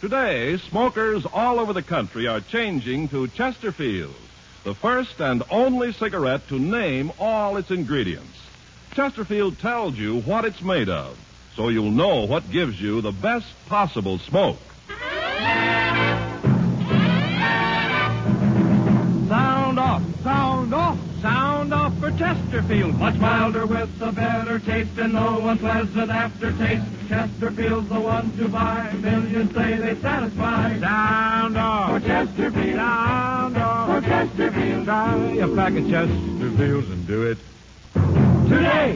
Today, smokers all over the country are changing to Chesterfield, the first and only cigarette to name all its ingredients. Chesterfield tells you what it's made of, so you'll know what gives you the best possible smoke. Sound off, sound off, sound off for Chesterfield. Much milder with a better taste and no unpleasant aftertaste. Chesterfield's the one to buy. Millions say they satisfy. Sound off for Chesterfield. Sound off for Chesterfield. Try a pack of Chesterfields and do it today.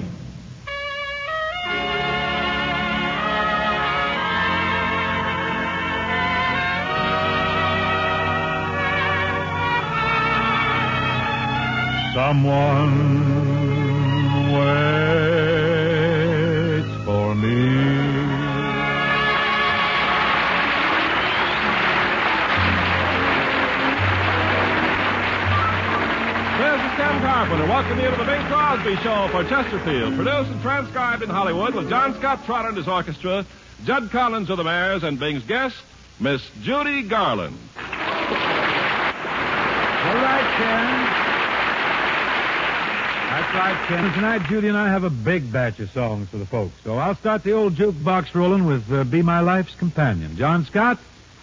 Someone waits for me. This is Ken Carpenter. Welcome you to the Bing Crosby Show for Chesterfield. Produced and transcribed in Hollywood with John Scott Trotter and his orchestra, Judd Collins of the Mares, and Bing's guest, Miss Judy Garland. All right, Ken. That's right, Ken. Tonight, Judy and I have a big batch of songs for the folks. So I'll start the old jukebox rolling with Be My Life's Companion. John Scott?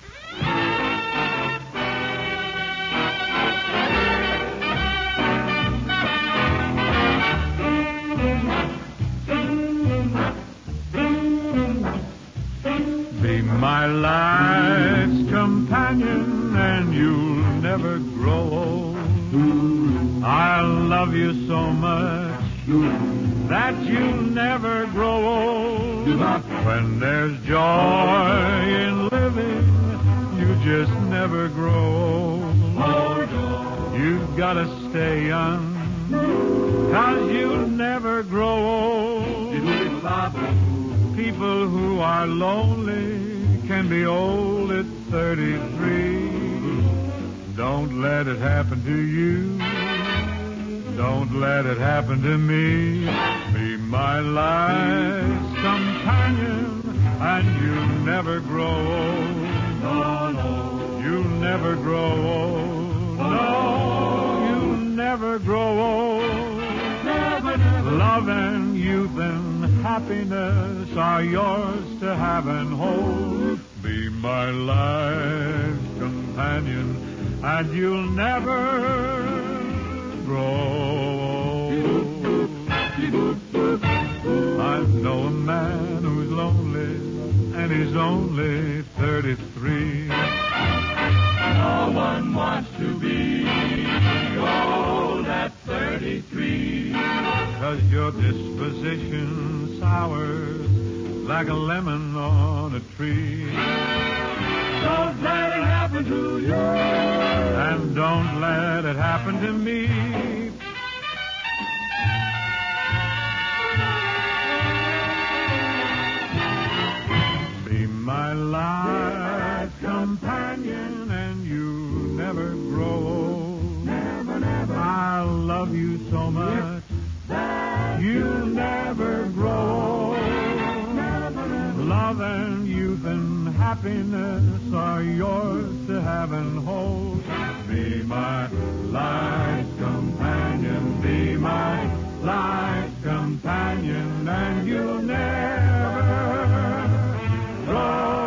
Be my life's companion and you'll never grow old. I'll love you so much that you'll never grow old. When there's joy in living, you just never grow old. You've got to stay young, 'cause you'll never grow old. People who are lonely can be old at 33. Don't let it happen to you. Don't let it happen to me. Be my life's companion, and you'll never grow old. No, no. You'll never grow old. No, you'll never grow old. Never, never. Love and youth and happiness are yours to have and hold. Be my life's companion, and you'll never grow old. I know a man who's lonely, and he's only 33. No one wants to be old at 33. 'Cause your disposition sours like a lemon on a tree. Don't let it happen to you. And don't let it happen to me. Be my life's companion and you'll never grow old. Never, never. I'll love you so much you'll never grow old. Never, never. Love and youth and happiness are yours to have and hold. Be my life's companion, be my life's companion, and you'll never grow old.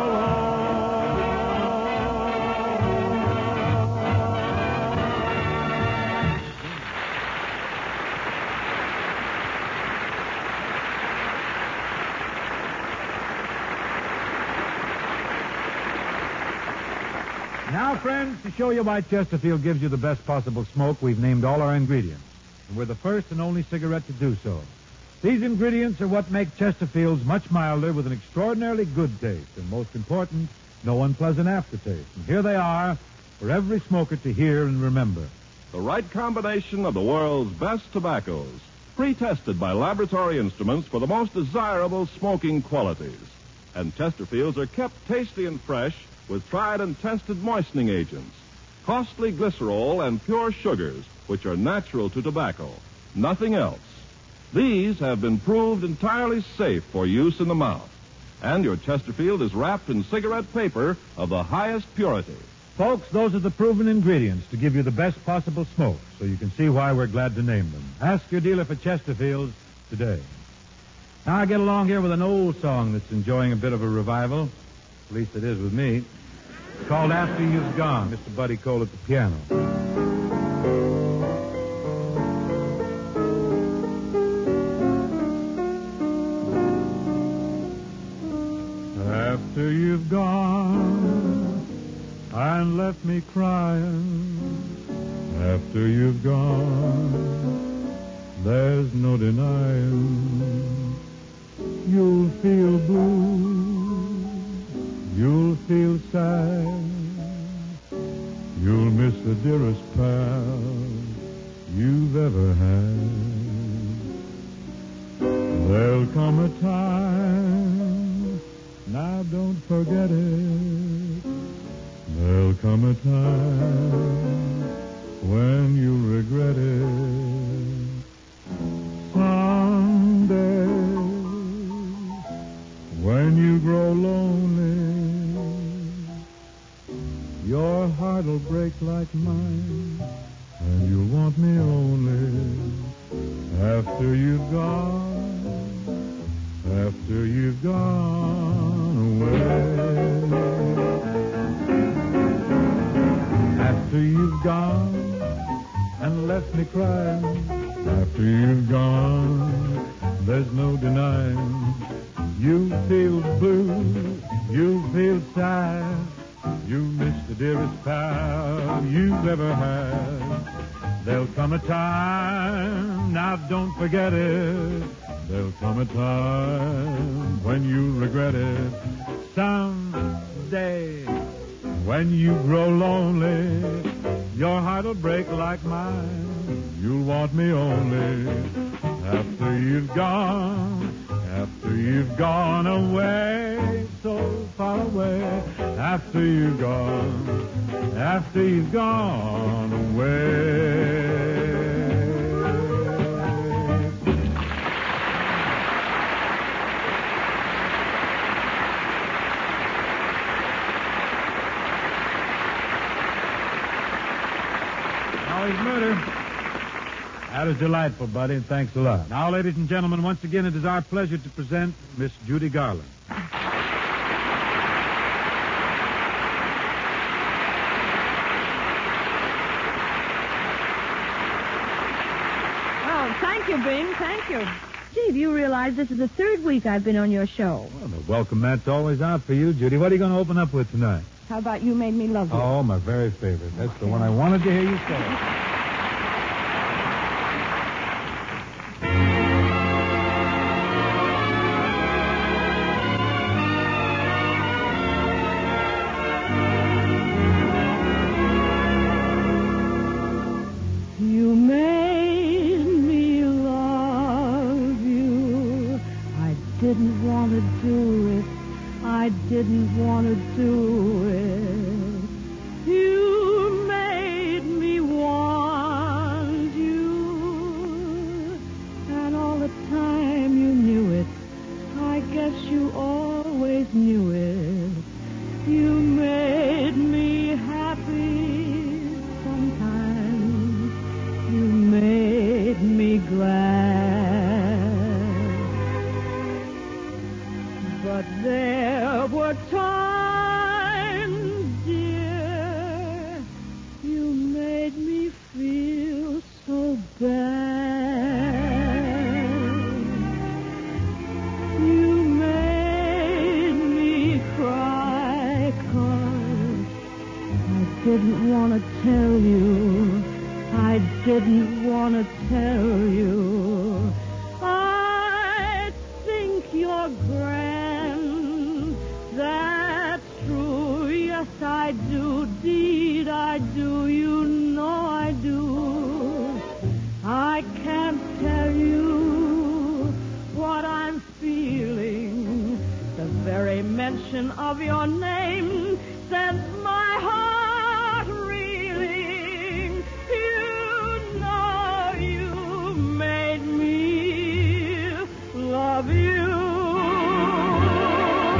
Now, friends, to show you why Chesterfield gives you the best possible smoke, we've named all our ingredients. And we're the first and only cigarette to do so. These ingredients are what make Chesterfields much milder with an extraordinarily good taste. And most important, no unpleasant aftertaste. And here they are for every smoker to hear and remember. The right combination of the world's best tobaccos, pre-tested by laboratory instruments for the most desirable smoking qualities. And Chesterfields are kept tasty and fresh with tried and tested moistening agents, costly glycerol, and pure sugars, which are natural to tobacco. Nothing else. These have been proved entirely safe for use in the mouth. And your Chesterfield is wrapped in cigarette paper of the highest purity. Folks, those are the proven ingredients to give you the best possible smoke, so you can see why we're glad to name them. Ask your dealer for Chesterfields today. Now I get along here with an old song that's enjoying a bit of a revival. At least it is with me. It's called After You've Gone. Mr. Buddy Cole at the piano. After you've gone and left me crying, after you've gone, there's no denying you'll feel blue, you'll feel sad, you'll miss the dearest pal you've ever had. There'll come a time, now don't forget it, there'll come a time when you'll regret it. Someday, when you grow lonely, your heart'll break like mine, and you'll want me only after you've gone, after you've gone away. After you've gone and left me crying, after you've gone, there's no denying you feel blue, you feel sad, you miss the dearest pal you've ever had. There'll come a time, now don't forget it, there'll come a time when you regret it. Someday, when you grow lonely, your heart'll break like mine, you'll want me only after you've gone, after you've gone away, so far away, after you've gone away. Always murder. That was delightful, buddy, and thanks a lot. Now, ladies and gentlemen, once again, it is our pleasure to present Miss Judy Garland. Oh, thank you, Bing. Thank you. Gee, do you realize this is the third week I've been on your show? Well, the welcome mat's always out for you, Judy. What are you going to open up with tonight? How about You Made Me Love You? Oh, my very favorite. That's the one I wanted to hear you say. Didn't want to do it. I didn't want to do it. You made me want you. And all the time you knew it. I guess you always knew it. You made me happy sometimes. You made me glad. But there were times, dear, you made me feel so bad. You made me cry 'cause I didn't want to tell you. I didn't want to tell you. I think you're grand. That's true, yes I do, deed I do, you know I do. I can't tell you what I'm feeling. The very mention of your name sends my heart reeling. You know you made me love you.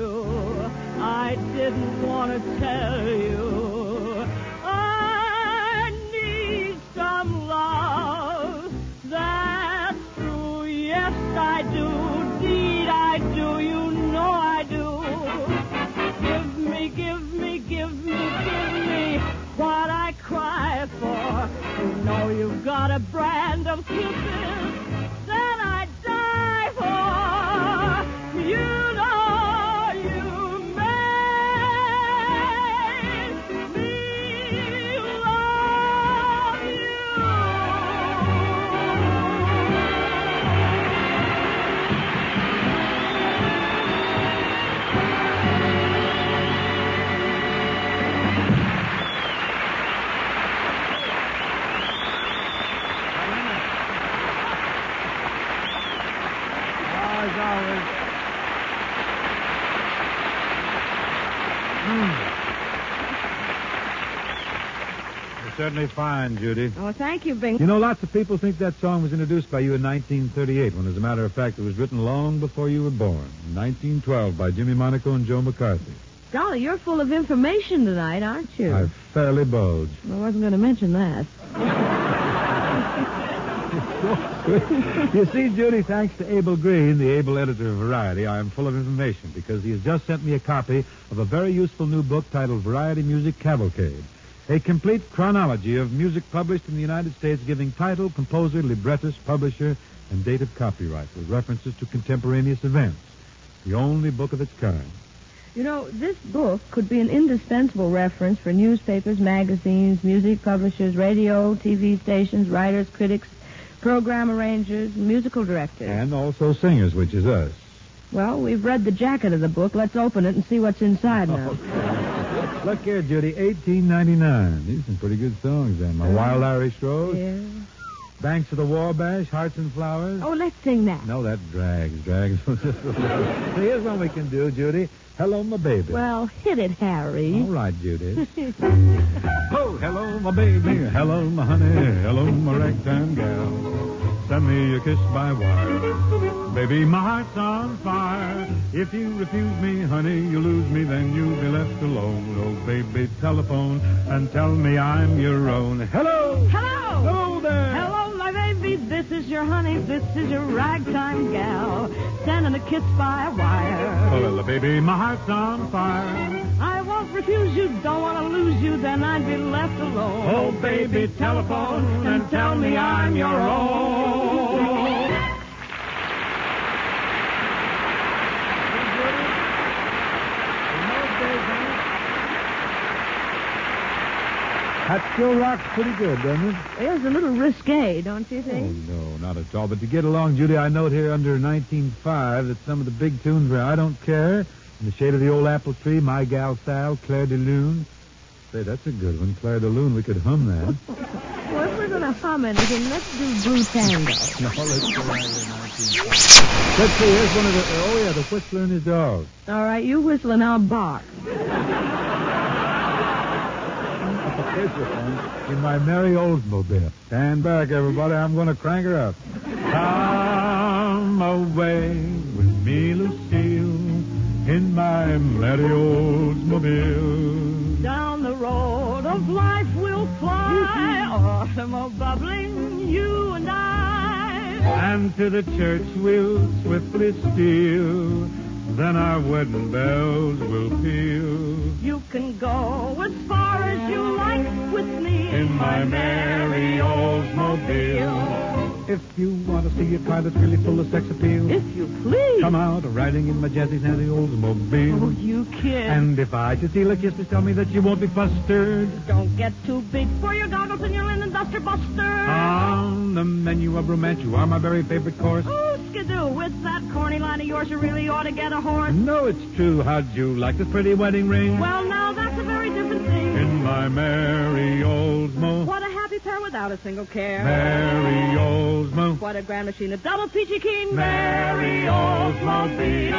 you. I didn't want to tell you. I need some love. That's true. Yes, I do. Indeed, I do. You know I do. Give me, give me, give me, give me what I cry for. You know you've got a brand of kisses that I die for. You know you made me love you. As always. You're certainly fine, Judy. Oh, thank you, Bing. You know, lots of people think that song was introduced by you in 1938, when, as a matter of fact, it was written long before you were born. In 1912 by Jimmy Monaco and Joe McCarthy. Golly, you're full of information tonight, aren't you? I fairly bulge. I wasn't going to mention that. You see, Judy, thanks to Abel Green, the able editor of Variety, I am full of information because he has just sent me a copy of a very useful new book titled Variety Music Cavalcade. A complete chronology of music published in the United States giving title, composer, librettist, publisher, and date of copyright with references to contemporaneous events. The only book of its kind. You know, this book could be an indispensable reference for newspapers, magazines, music publishers, radio, TV stations, writers, critics, program arrangers, musical directors. And also singers, which is us. Well, we've read the jacket of the book. Let's open it and see what's inside now. Look here, Judy, $18.99. These are some pretty good songs, then. My Wild Irish Rose, Yeah. Banks of the Wabash, Hearts and Flowers. Oh, let's sing that. No, that drags. So here's what we can do, Judy. Hello, my baby. Well, hit it, Harry. All right, Judy. Oh, hello, my baby. Hello, my honey. Hello, my ragtime gal. Send me a kiss by wire. Baby, my heart's on fire. If you refuse me, honey, you lose me, then you'll be left alone. Oh, baby, telephone and tell me I'm your own. Hello. Hello. Hello there. Hello, my baby. This is your honey. This is your ragtime gal. Sending a kiss by wire. Oh, well, baby, my heart's on fire. I won't refuse you. Don't want to lose you. Then I'd be left alone. Oh, baby, telephone and tell me I'm your own. That still rocks pretty good, doesn't it? It was a little risque, don't you Oh, think? no, not at all. But to get along, Judy, I note here under 1905 that some of the big tunes were I Don't Care, In the Shade of the Old Apple Tree, My Gal Sal, Claire de Lune. Say, that's a good one, Claire de Lune. We could hum that. Well, if we're going to hum anything, let's do Blue Tango. No, let's go right here, 1905. Let's see, here's one of the... Oh, yeah, the Whistler and his dog. All right, you whistle and I'll bark. Here's the one. In my merry Oldsmobile. Stand back, everybody. I'm going to crank her up. Come away with me, Lucille, in my merry Oldsmobile. Down the road of life we'll fly, autumn bubbling, you and I. And to the church we'll swiftly steal. Then our wedding bells will peal. You can go as far as you like with me In my merry Oldsmobile. If you want to see a car that's really full of sex appeal, If you please. come out riding in my jazzy, snazzy Oldsmobile. Oh, you kid. And if I should steal a kiss, just tell me that you won't be flustered. Don't get too big for your goggles and your linen duster buster. On the menu of romance, you are my very favorite course. Oh, skidoo, with that corny line of yours, you really ought to get a horse. No, it's true. How'd you like this pretty wedding ring? Well, now that's a very different thing. In my merry Oldsmobile. What a happy pair without a single care. Merry Oldsmobile. What a grand machine, a double peachy keen. Merry Oldsmobile.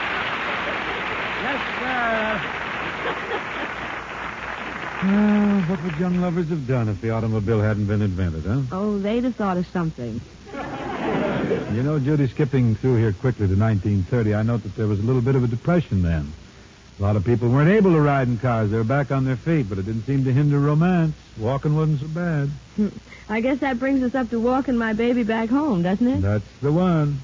Yes, sir. Oh, What would young lovers have done if the automobile hadn't been invented, huh? Oh, they'd have thought of something. You know, Judy, skipping through here quickly to 1930, I note that there was a little bit of a depression then. A lot of people weren't able to ride in cars. They were back on their feet, but it didn't seem to hinder romance. Walking wasn't so bad. I guess that brings us up to walking my baby back home, doesn't it? That's the one.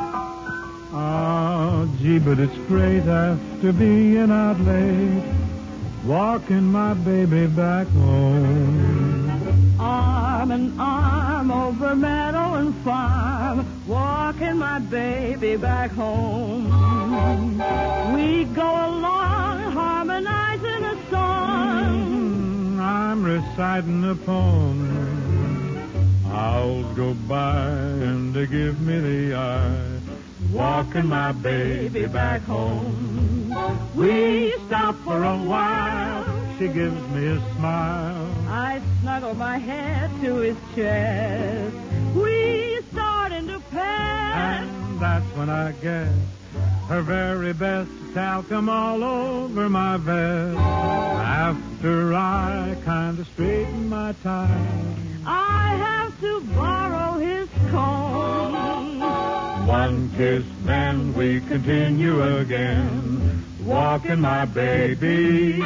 Oh, gee, but it's great after being out late, walking my baby back home. Arm in arm over meadow and farm, walking my baby back home. We go along harmonizing a song. I'm reciting a poem. Owls go by and they give me the eye, walking my baby back home. We stop for a while, she gives me a smile. I snuggle my head to his chest. We start into pet. And that's when I get her very best talcum all over my vest. After I kind of straighten my tie, I have to borrow his comb. one kiss, then we continue again, walking my baby,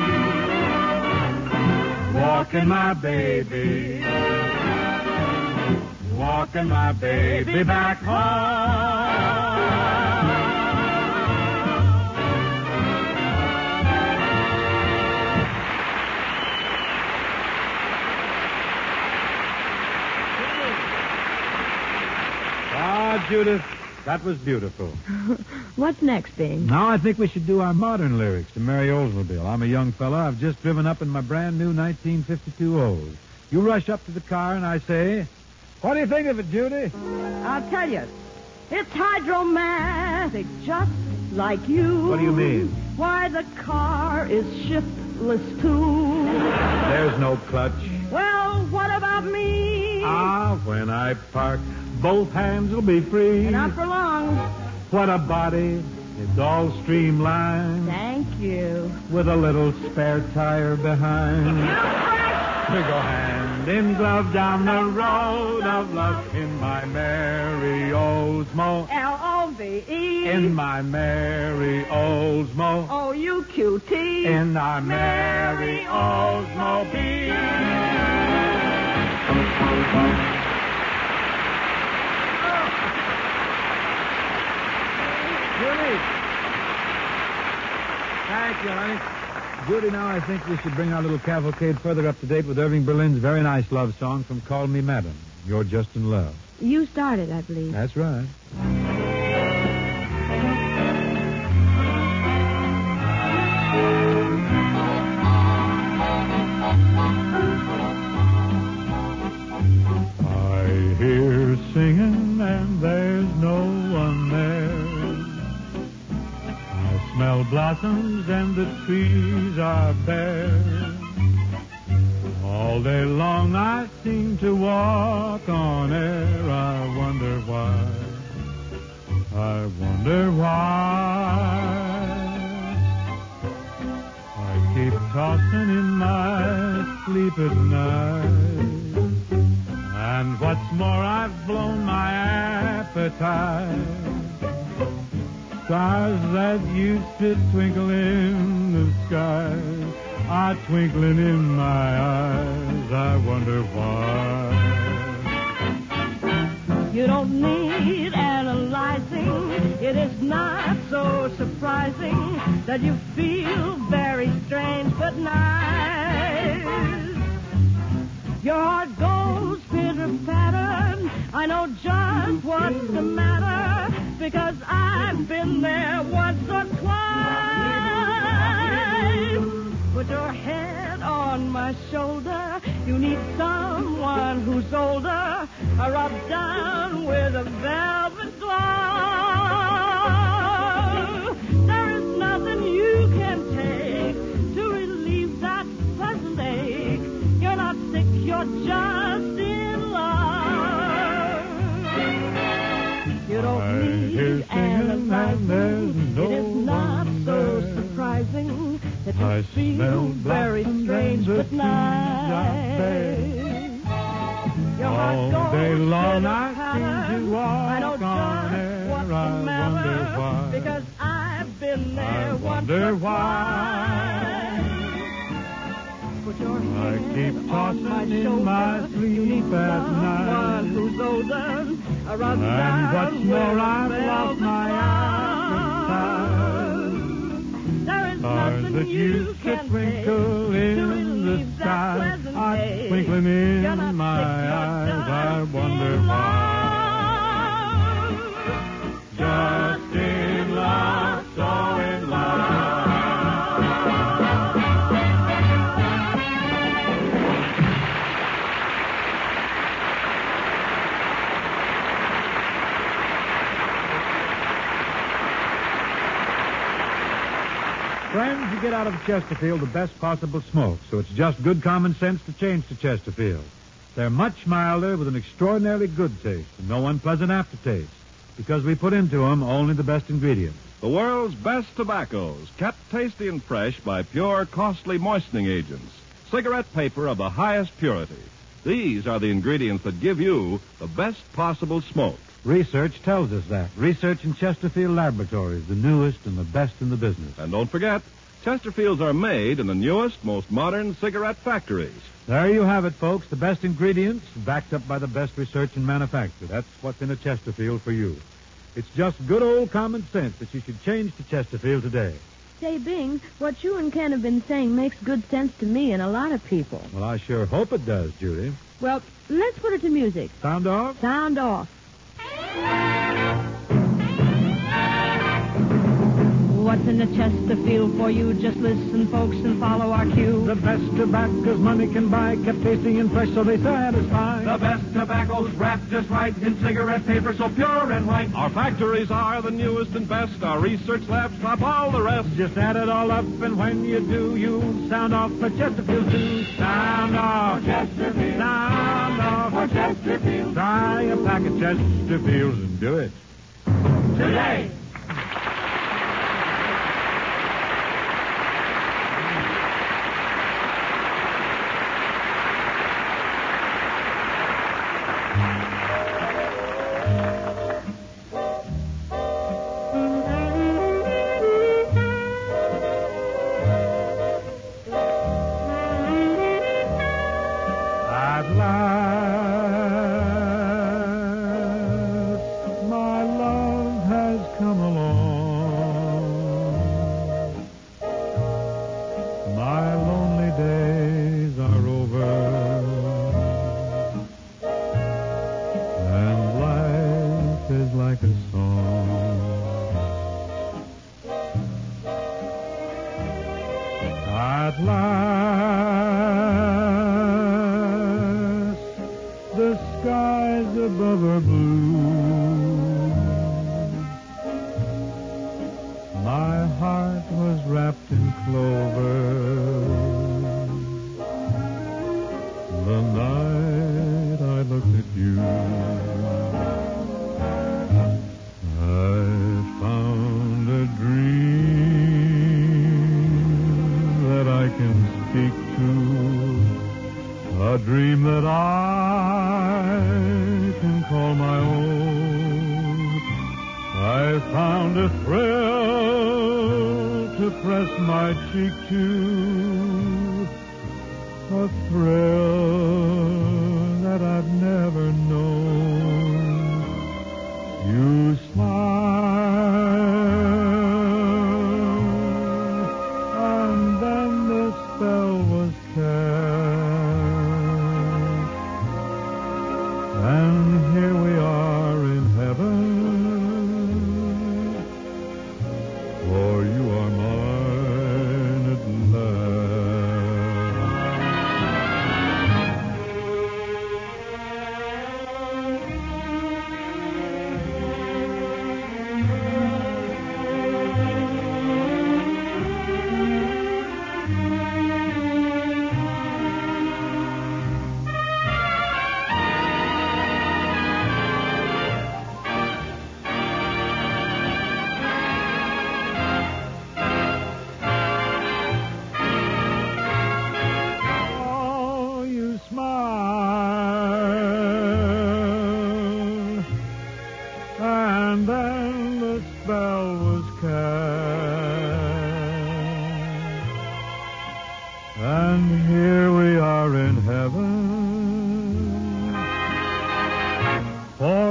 walking my baby, walking my baby back home. Ah, Judith, that was beautiful. What's next, Bing? Now I think we should do our modern lyrics to Mary Oldsmobile. I'm a young fella. I've just driven up in my brand new 1952 Olds. You rush up to the car and I say, what do you think of it, Judy? I'll tell you. It's hydromatic, just like you. What do you mean? Why, the car is shiftless, too. There's no clutch. Well, what about me? Ah, when I park, both hands will be free. Not for long. What a body. It's all streamlined. Thank you. With a little spare tire behind. We go hand in glove down the road of love in my Mary Oldsmo. L-O-V-E. In my Mary Oldsmo. O-U-Q-T. In our Mary Oldsmobile. Judy. Thank you, honey. Judy, now I think we should bring our little cavalcade further up to date with Irving Berlin's very nice love song from Call Me Madam. You're Just in Love. You started, I believe. That's right. I hear singing and there's no one there. I smell blossoms and the trees are bare. All day long I seem to walk on air. I wonder why. I wonder why. I keep tossing in my sleep at night. And what's more, I've blown my appetite. Stars that used to twinkle in the sky are twinkling in my eyes. I wonder why. You don't need analyzing. It is not so surprising that you feel very strange but nice. Your heart goes pitter-patter. I know just what's the matter because I've been there once or twice. Put your head on my shoulder. You need someone who's older. I rub down with a velvet glove. There is nothing you can take to relieve that pleasant ache. You're not sick, you're just in love. You don't need analyzing. It is not so surprising that I feel smell very blossoms strange and the but trees are bare. nice. Your heart All goes day long pitter I patter. seem to walk I know on just air. what's the I matter, wonder why. because I've been there I once wonder or why. twice. Put your I head keep on tossing my in shoulder. my You need sleep at someone night. who's older. Runs And down what's with more, a I've lost velvet my appetite. There is Stars nothing that you used to can twinkle say in to the relieve that sky pleasant are day. twinkling You're not in my sick, you're eyes. I just wonder in why. love. Just in love, so in love. Friends, you get out of Chesterfield the best possible smoke, so it's just good common sense to change to Chesterfield. They're much milder with an extraordinarily good taste and no unpleasant aftertaste, because we put into them only the best ingredients. The world's best tobaccos, kept tasty and fresh by pure, costly moistening agents. Cigarette paper of the highest purity. These are the ingredients that give you the best possible smoke. Research tells us that. Research in Chesterfield Laboratories, the newest and the best in the business. And don't forget, Chesterfields are made in the newest, most modern cigarette factories. There you have it, folks. The best ingredients backed up by the best research and manufacture. That's what's in a Chesterfield for you. It's just good old common sense that you should change to Chesterfield today. Say, Bing, what you and Ken have been saying makes good sense to me and a lot of people. Well, I sure hope it does, Judy. Well, let's put it to music. Sound off? Sound off. What's in the Chesterfield for you? Just listen, folks, and follow our cue. The best tobacco's money can buy, kept tasty and fresh so they satisfy. The best tobacco's wrapped just right in cigarette paper so pure and white. Our factories are the newest and best. Our research labs top all the rest. Just add it all up, and when you do, you'll sound off for Chesterfield too. Sound off, Chesterfield. sound off For Chesterfield. Try a pack of Chesterfields and do it. Today. At last, my love has come along. My lonely days are over, and life is like a song. At last, the skies above are blue. My heart was wrapped in clover the night I looked at you. I found a dream that I can speak to, a dream that I can call my own. I found a thrill to press my cheek to, a thrill that I've never known. You smiled, and then the spell was cast, and here we are in heaven, for you are mine at last.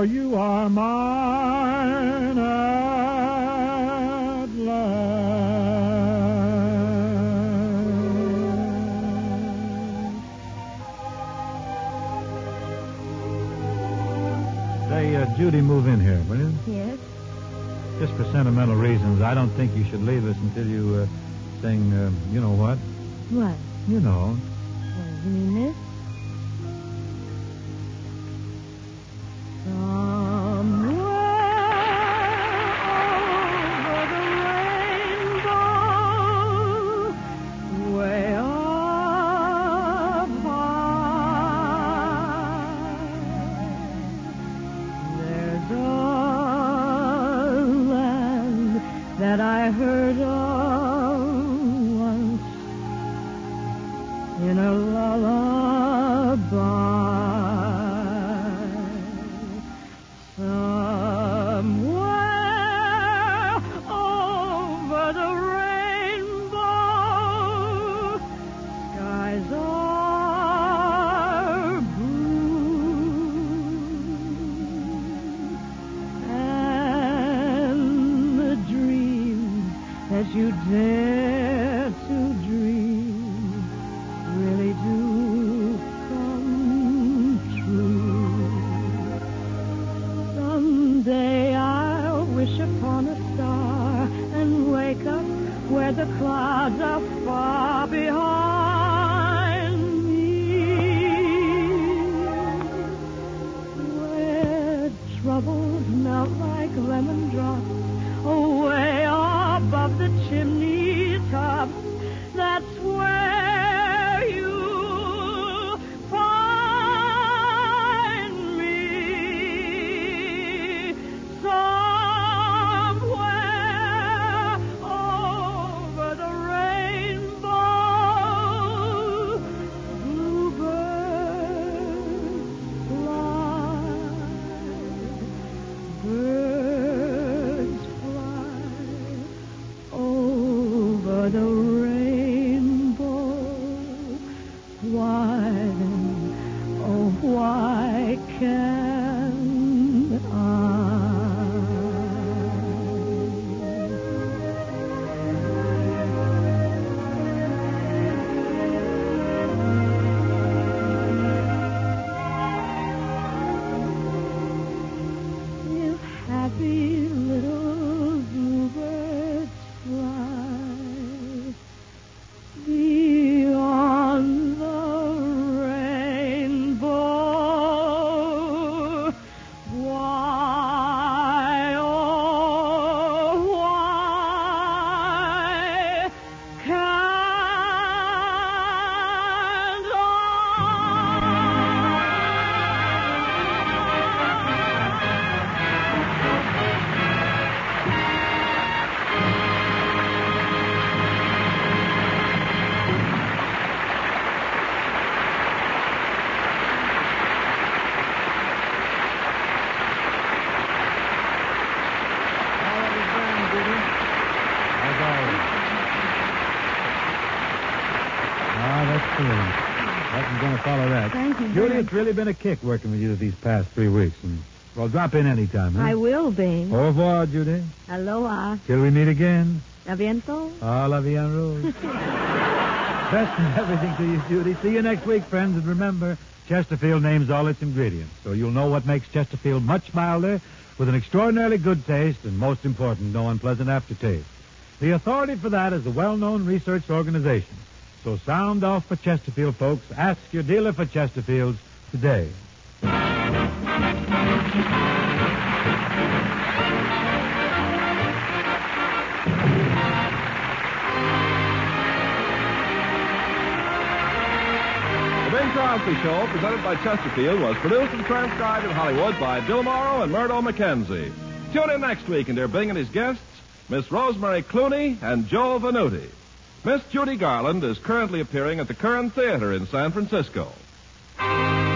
for you are mine at last. Say, Judy, move in here, will you? Yes? Just for sentimental reasons, I don't think you should leave us until you sing, you know what? What? You know. You mean this? That I heard of once in a lullaby, somewhere over the rainbow, skies are blue, and the dreams that you dare to dream really do come true. Someday I'll wish upon a star and wake up where the clouds are far behind me, where troubles melt like lemon drops away above the chimney tops. That's where you find me. Somewhere over the rainbow, bluebirds fly. Birds fly over the rainbow. Why then, oh, why can't I? If happy little bluebirds fly beyond the rainbow, why, oh, why can't That's brilliant. Wasn't going to follow that. Thank you. Judy, it's really been a kick working with you these past 3 weeks. And, well, drop in any time, huh? I will be. Au revoir, Judy. Aloha. Till we meet again. A bientôt. Ah, la vie en rose. Best and everything to you, Judy. See you next week, friends. And remember, Chesterfield names all its ingredients, so you'll know what makes Chesterfield much milder, with an extraordinarily good taste, and most important, no unpleasant aftertaste. The authority for that is the well-known research organization. So sound off for Chesterfield, folks. Ask your dealer for Chesterfields today. The Bing Crosby Show, presented by Chesterfield, was produced and transcribed in Hollywood by Bill Morrow and Murdo McKenzie. Tune in next week and hear Bing and his guests, Miss Rosemary Clooney and Joe Venuti. Miss Judy Garland is currently appearing at the Curran Theater in San Francisco.